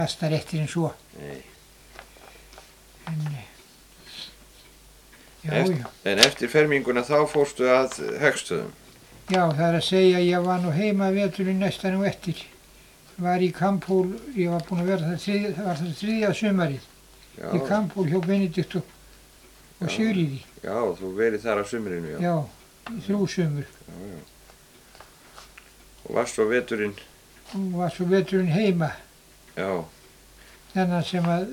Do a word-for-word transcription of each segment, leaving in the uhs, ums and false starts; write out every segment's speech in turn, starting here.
fastar eftir en svo. Nei. En, já, Eft, já. En eftir ferminguna þá fórstu að Heggstöðum? Já, það er að segja að ég var nú heima veturinn næstan og eftir. Var í Kampól, ég var búinn að vera það þriðja, það var það þriðja sumarið. Já. Í Kampól hjá Benedikt og, og Sigríði. Já, þú verið þar á sumrinu, já. Já, í þrjú sumur. Já, já. Og varst svo veturinn? Og var svo veturinn heima. Já. Þennan sem að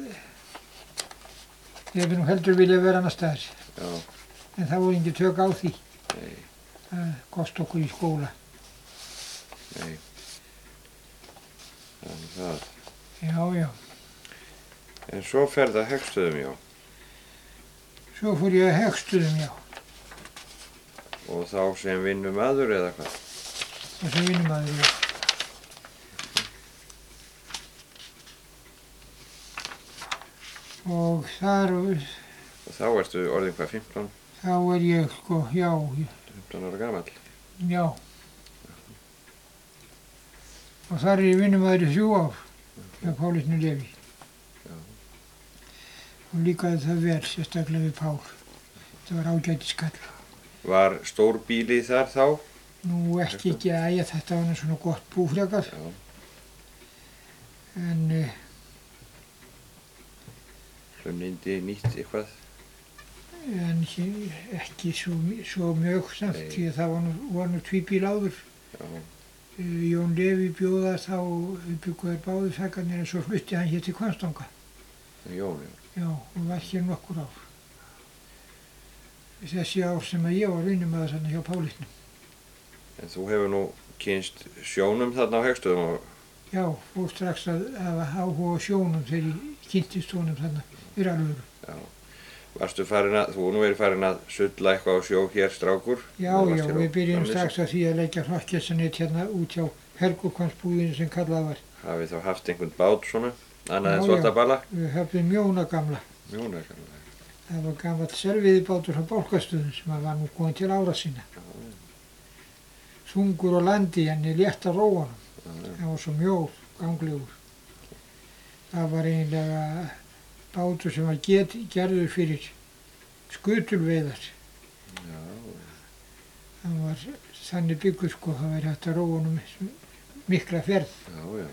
ég hefði nú heldur vilja vera annar staðar. Já. En það voru ekki tök á því. Nei. Það kosti okkur í skóla. Nei. Þannig það. Já, já. En svo ferð að Heggstöðum, já. Svo fór ég að Heggstöðum, já. Og þá sem vinnumadur eða hvað? Og sem vinnumadur, já. Og þar, Og þá ertu orðin hvað, fimmtán? þá er ég, sko, já, fimmtán ára gamall? já. Og þar er ég vinnumadur í þrjú ár, hjá Pálitnu Leví. Já. Og líkaði það vel, sérstaklega við Pál. Það var ágætis kall. Var stór bíli þar þá? Nú ekki ekki að æja, þetta var nú svona gott búfrekar. Já. En uh, Hlunindi nýtt eitthvað? en ekki, ekki svo, svo mjög samt, Nei. því að það var nú, var nú tvíbíl áður. Já. Uh, Jón Leví bjóða þá uppbygguðar báðu fekarnir en svo flutti hann hér til Hvammstanga. Jón, já. Já, og var hér nokkur ár. Þessi ár sem að ég var vinnumaður þarna hjá Pálitnum. En þú hefur nú kynst sjónum þarna á Heggstöðum og Já, fór strax að hafa áhuga á sjónum þegar ég kynntist honum þarna í Ralvöru. já. Varstu farin að, þú nú verið farin að sulla eitthvað á sjó hér strákur? Já, Þú varst já, hér á við byrjum Framnesi. strax að því að leggja hrokkessanett hérna út hjá Helgukvansbúðinu sem kallað var. Hafið þá haft einhvern bát svona, annað Já, en já. þvottabala? Við höfðum Mjóna gamla. Mjóna gamla. Það var gamall serviðibátur frá Bálkastöðum sem var nú komin til ára sína. Þungur á landi en ég létt að róa hann. Já, já. Það var svo mjór, ganglegur. Það var eiginlega bátur sem var get, gerður fyrir skutulveiðar. Já, Það var þannig byggur sko, það væri hægt að róa honum mikla ferð. já, já.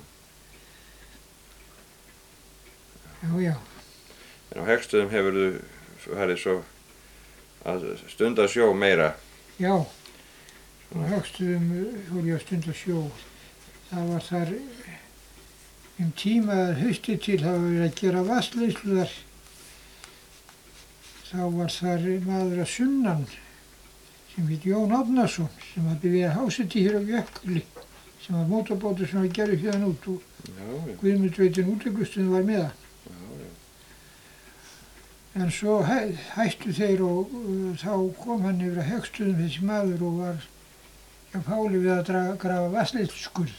Já, já. En á Heggstöðum hefur þú farið svo að stunda sjó meira? Já, á Heggstöðum fór ég að stunda sjó. Það var þar um tíma að hausti til það var verið að gera vatnsleiðslu þar. Þá var þar maður að sunnan sem heit Jón Árnason sem hafði verið að háseti hér á Jökli sem var mótorbátur sem var gerður hérna út og Já, já. Guðmundsveitin útlegustunum var með hann. Já, já. En svo hæ, hættu þeir og uh, þá kom hann yfir að Heggstöðum þessi maður og var hjá Páli við að draga, grafa vatnsleiðsluskurð.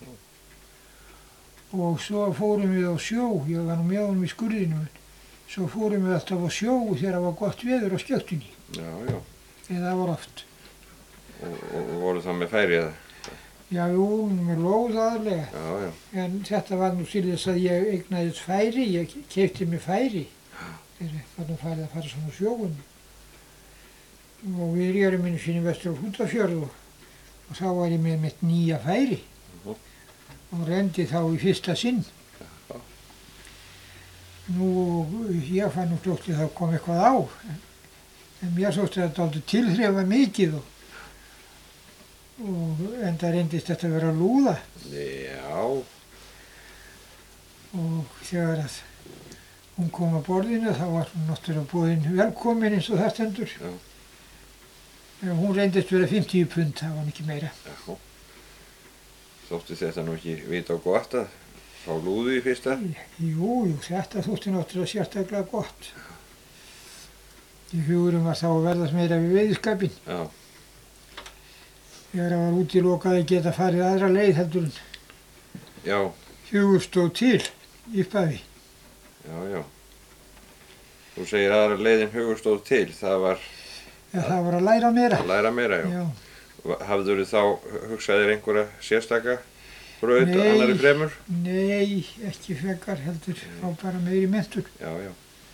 Og svo fórum við á sjó, ég var nú með honum í skurðinu, svo fórum við alltaf á sjó þegar það var gott veður á skjöktunni, Já, já. eða það var oft. Og, og, og voru þá með færi eða? Já, jú, með lóð aðlega, Já, já. en þetta var nú til þess að ég eignaðist færi, ég keypti mér færi, þegar ég var nú farið að fara svona á sjóun. Og við rérum minni sinni vestur á Hrútafjörð og, og þá var ég með mitt nýja færi Mhm. og rendi þá í fyrsta sinn. Já. Nú, ég fann nú fljótt að það kom eitthvað á, en, en mér þótti þetta aldrei tilþrefa mikið og, og enda reyndist þetta að vera lúða Já, og þegar að hún kom að borðinu þá var hún náttúrulega boðin velkomin eins og það stendur. Já. En hún reyndist vera fimmtíu pund, það var ekki meira. já. Þótti þetta nú ekki vita og gott að fá lúðu í fyrsta? Jú, jú, þetta þótti náttúrulega sérstaklega gott. Í hugurum var þá að verðast meira við veiðiskapinn. Já, Þegar það var útilokað að geta farið aðra leið heldur en já, hugur stóð til í upphafi. já, já. Þú segir aðra leiðin hugur stóð til, það var Ja, það var að læra meira. að læra meira, já. Já. Hafðirðu þá hugsaðir einhverja sérstaka braut Nei. annari fremur? Nei, ekki frekar heldur, fá bara meiri mentur. Já, já.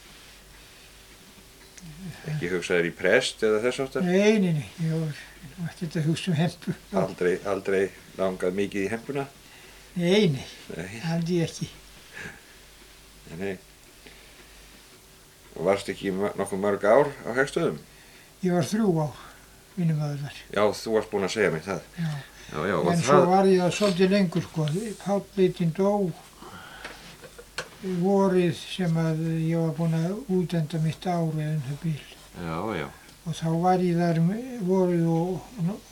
Ekki hugsaðir í prest eða þess áttar? Nei, nei, nei, ég var nú ekkert að hugsa um hempu. Aldrei, aldrei langað mikið í hempuna? Nei, nei, Nei, aldrei ekki. nei, nei. Og varst ekki mö- nokkuð mörg ár á Heggstöðum? Ég var þrjú ár, vinnumöður þar. Já, þú varst búinn að segja mér það. Já. Já, já, og En svo það, var ég það svolítið lengur, sko. Pállitinn dó vorið sem að ég var búinn að útenda mitt ár eða um það bíl. já, já. Og þá var ég þar vorið og